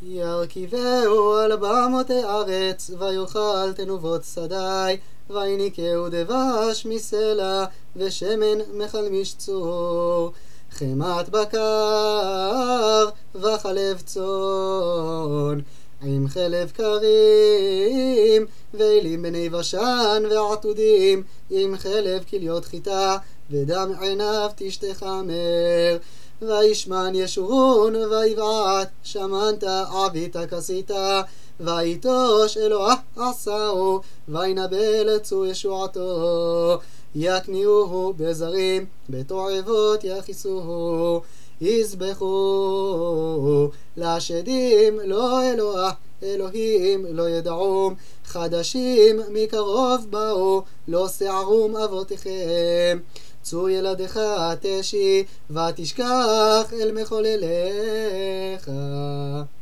ירכיבהו על במותי ארץ, ויאכל תנובות שדי, ויניקהו דבש מסלע, ושמן מחלמיש צור. חמת בקר וחלב צאן, עם חלב קרים, ואלים בני בשן ועתודים, עם חלב כליות חיטה, ודם עיניו תשתחמר. וישמן ישורון ויבעט, שמנת עבית כסית, ויטוש אלוה עשהו, וינבל צור ישועתו. יקניוהו בזרים, בתועבות יכיסוהו. יזבחו לשדים לא אלוה, אלוהים לא ידעום, חדשים מקרוב באו, לא שערום אבותיכם. צור ילדך תשי, ותשכח אל מחולליך.